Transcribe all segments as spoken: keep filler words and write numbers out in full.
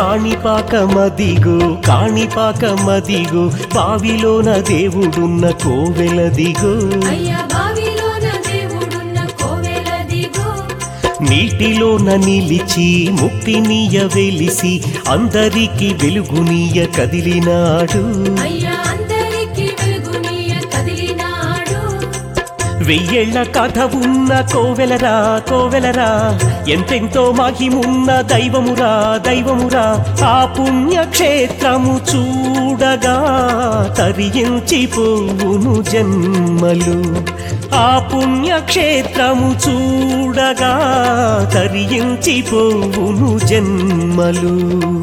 కాణిపాకమదిగో కాణిపాకమదిగో బావిలోన దేవుడున్న కోవెలదిగో నీటిలోన నిలిచి ముక్తినీయ వెలిసి అందరికి వెలుగునీయ కదిలినాడు వెయ్యేళ్ల కథ ఉన్న కోవెలరా కోవెలరా ఎంతెంతో మహిమున్న దైవమురా దైవమురా ఆ పుణ్యక్షేత్రము చూడగా తరించిపోవును జన్మలు ఆ పుణ్యక్షేత్రము చూడగా తరించిపోవును జన్మలు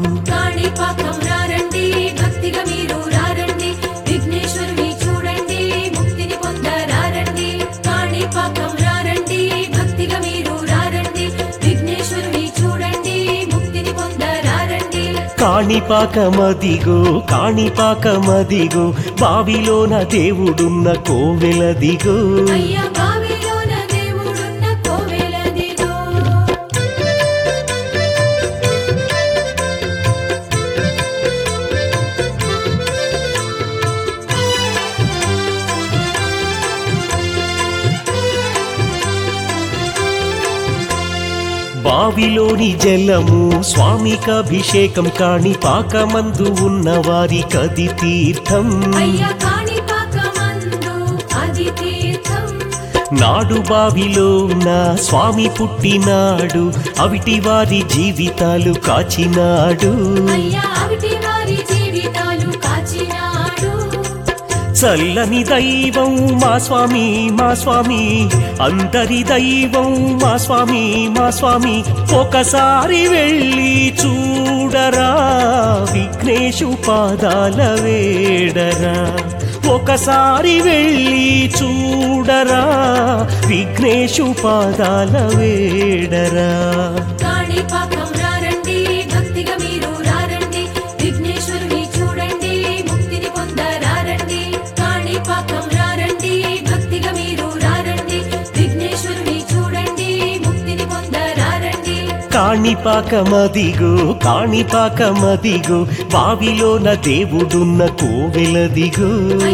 కాణిపాకమదిగో కాణిపాకమదిగో బావిలోన దేవుడున్న కోవెలదిగో బావిలోని జలము స్వామికభిషేకం కాణిపాకమందు ఉన్న వారి కది తీర్థం నాడు బావిలోన స్వామి పుట్టినాడు అవిటి వారి జీవితాలు కాచినాడు చల్లని దైవం మా స్వామి మా స్వామి అందరి దైవం మా స్వామి మా స్వామి ఒకసారి వెళ్ళి చూడరా విఘ్నేశు పాదాల వేడరా ఒకసారి వెళ్ళి చూడరా విఘ్నేశు పాదాల వేడరా కాణిపాకమదిగో కాణిపాకమదిగో బావిలోన దేవుడున్న కోవెలదిగో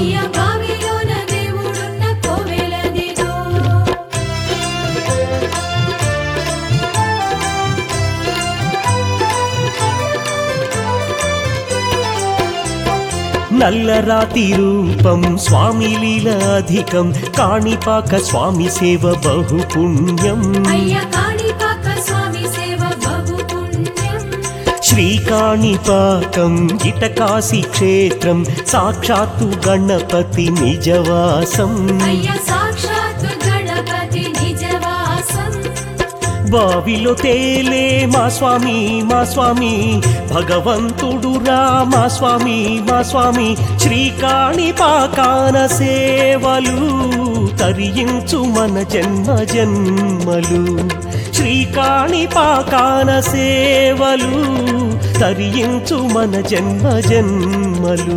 నల్లరాతి రూపం స్వామి లీల అధికం కాణిపాక స్వామి సేవ బహు పుణ్యం శ్రీకాణిపాకం ఇటకాశీ క్షేత్రం సాక్షాత్తు గణపతి నిజవాసం బావిలో తేలే మా స్వామి మా స్వామి భగవంతుడురా మా స్వామి మా స్వామి శ్రీకాణిపాకాన సేవలు తరించు మన జన్మ జన్మలు శ్రీకాణిపాకాన సేవలు తరించు మన జన్మ జన్మలు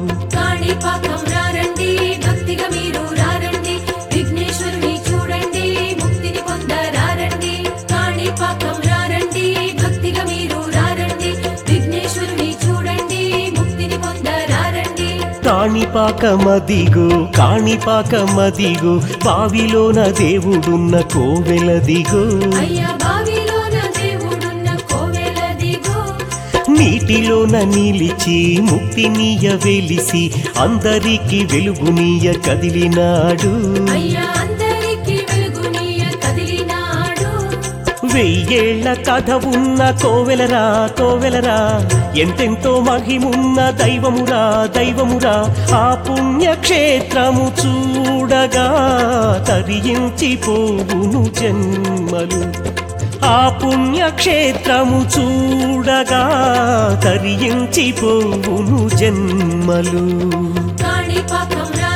కాణిపాకమదిగో కాణిపాకమదిగో బావిలోన దేవుడున్న కోవెలదిగో నీటిలోన నిలిచి ముక్తినీయ వెలిసి అందరికి వెలుగునీయ కదిలినాడు వెయ్యేళ్ల కథ ఉన్న కోవెలరా కోవెలరా ఎంతెంతో మహిమున్న దైవమురా దైవమురా ఆ పుణ్యక్షేత్రము చూడగా తరించిపోవును జన్మలు ఆ పుణ్యక్షేత్రము చూడగా తరించిపోవును జన్మలు కాణిపాకం